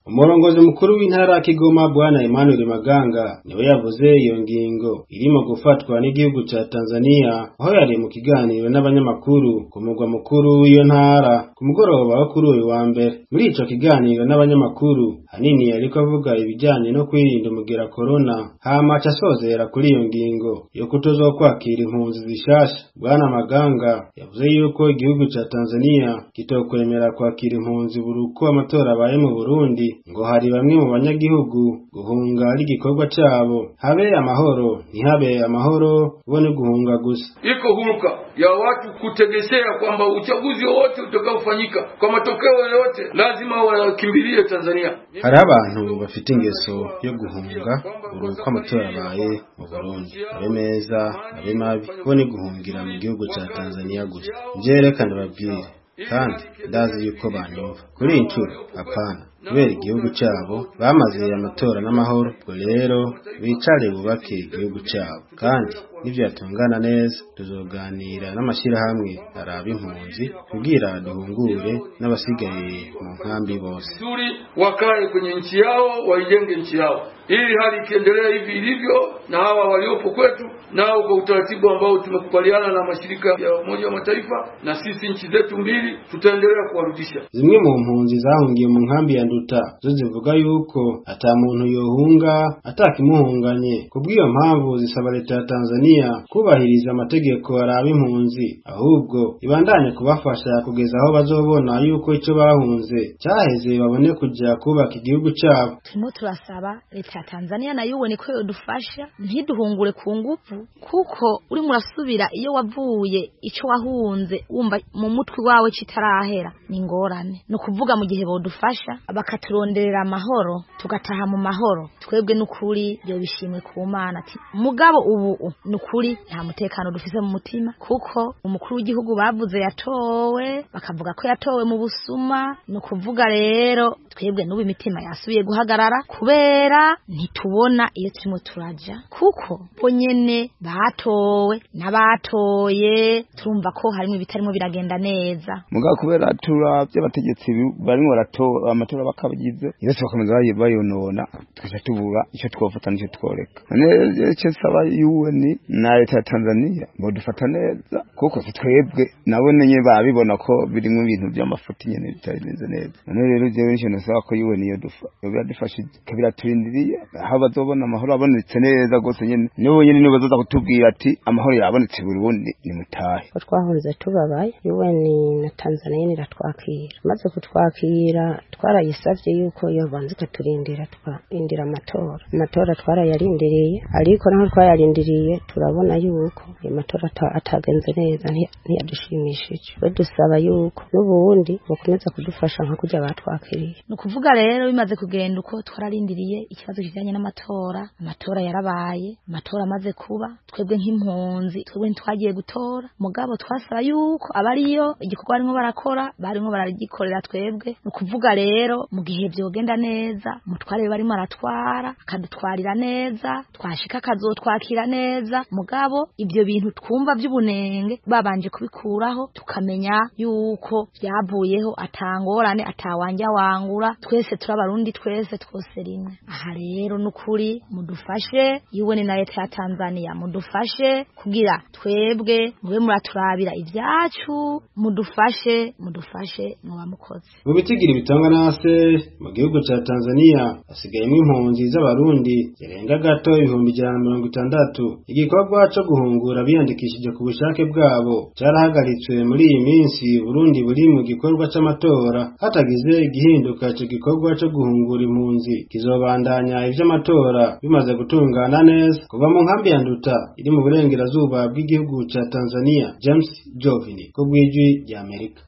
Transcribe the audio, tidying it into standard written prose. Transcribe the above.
Umurongozi mukuru w'intara ya Kigoma Bwana Emmanuel Maganga niwe yavuze iyo ngingo irimo gufatwa n'igihugu ca Tanzania aho yari mu kiganiro n'abanyamakuru ku mugwa mukuru w'iyo ntara ku mugoroba wo kuri uyu wa mbere. Muri ico kiganiro n'abanyamakuru hanini yariko avuga ibijanye no kwirinda umugera corona, hama aca asozera kuri iyo ngingo yo kutozokwakira impunzi zishasha. Bwana Maganga yavuze yuko igihugu ca Tanzania kitokwemera kwakira impunzi buri uko amatora abaye mu Burundi, ngo hari bamwe mu banyagihugu guhunga ari igikorwa cabo, habe amahoro ntihabe amahoro, bone guhunga gusa. Iko humka ya watu kutegeshea kwamba uchaguzi wote utakaofanyika kwa matokeo yote lazima wakimbilie Tanzania. Hari abantu bafite ingeso yo guhunga buri uko amatora abaye mu Burundi, abe meza abe mabi, bone guhungira mu gihugu ca Tanzania gusa. Njerekana babwire kandi ndazi yuko banyumva kuri incuro apana, kubera igihugu cyabo bamaze amatora n'amahoro, ubwo rero bicare bubake igihugu cyabo, kandi nivyo yatungana neza tuzoganira n'amashirahamwe araba impunzi kugira duhungure n'abasigaye mu nkambi bose. Wakae kwenye nchi yao, waijenge nchi yao ili hali ikiendelea hivi ilivyo, na hawa waliopo kwetu nao kwa utaratibu ambao tumekubaliana na mashirika ya Umoja wa Mataifa na sisi nchi zetu mbili tutaendelea kuwarudisha. Zimwe mu mpunzi zahungiye mu nkambi ya Nduta zo zivuga yuko ata muntu yohunga atakimuhunganye. Kubw'iyo mpamvu zisaba leta ya Tanzania kubahiriza amategeko araba impunzi, ahubwo ibandanye kubafasha kugeza aho bazobona yuko ico bahunze cyaheze babone kuja kubaka igihugu cyabo. Turimo turasaba leta ya Tanzania na yuwe niko yodufasha ntiduhungure ku nguvu, kuko uri murasubira iyo wavuye ico wahunze wumva mu mutwe wawe kitarahera ni ngorane. No kuvuga mu gihe bodufasha bakaturonderera amahoro tugataha mu mahoro, twebwe n'ukuri byo bishimwe ku Mana. Ati mugabo ubu n'ukuri nta mutekano dufise mu mutima, kuko umukuru w'igihugu bavuze yatowe, bakavuga ko yatowe mu busuma. No kuvuga rero twebwe n'ubu imitima yasubiye guhagarara kubera ntitubona iyo turimo turaja, kuko ponyene batowe n'abatoye turumva ko harimo ibitarimo biragenda neza. Mugabo kubera turavye abategetsi barimo baratora amatora bakabigize yose bakomeza bayonona, tukaja tubura ico twofata nico tworeka. None cyo saba UN na leta ya Tanzania ngo dufata neza, kuko twebwe nabone nye babibona ko birimo ibintu by'amafuti nyene bitarinze neza. None rero je nico nasaba ko UN yo biradufasha kabira turindiriye aho bazobona amahoro abonetse neza gose nyene, nibo nyene nibo bazoza kutubwira ati amahoro yabonetse Burundi ni mutahe. Twahunze tubabaye, UN na Tanzania niratwakira, maze kutwakira twarayisavye yuko yo banze katurindira tukindira amatora twarayarindiriye, ariko naho twayarindiriye turabona yuko amatora atagenze neza ntiyadushimishije. Dusaba yuko n'ubundi bakomeza kudufasha nka kujya batwakiriye. No kuvuga rero bimaze kugenda uko twararindiriye ikibazo kijanye n'amatora. Amatora yarabaye, amatora amaze kuba, twebwe nk'impunzi twebwe ntitwagiye gutora, mugabo twasaba yuko abariyo igikorwa barimo barakora barimo baragikorera twebwe. No kuvuga rero mu gihe byogenda neza mutware barimo aratwara akadutwarira neza, twashika akazotwakira neza, mugabo ibyo bintu twumva by'ubunenge babanje kubikuraho tukamenya yuko byavuyeho, atangorane atawanja wangura, twese turabarundi twese twose rimwe. Aha rero n'ukuri mudufashe UN na leta ya Tanzania, mudufashe kugira twebwe mube muraturabira ibyacu, mudufashe mubamukoze. Mu bitigiri bitanga nase mu gihugu ca Tanzania hasigayemo impunzi z'abarundi zirenga gato 160. Igikorwa cyo guhungura biyandikishije ku bushake bwabo cyarahagaritswe muri iyi minsi. Burundi buri mu gikorwa c'amatora, hatagize igihinduka cyo gikorwa cyo guhungura impunzi kizobandanya ivy'amatora bimaze gutungana neza. Kuva mu nkambi ya Nduta iri mu burengerazuba bw'igihugu ca Tanzania, James Jovini ku bw'ijwi ry'Amerika.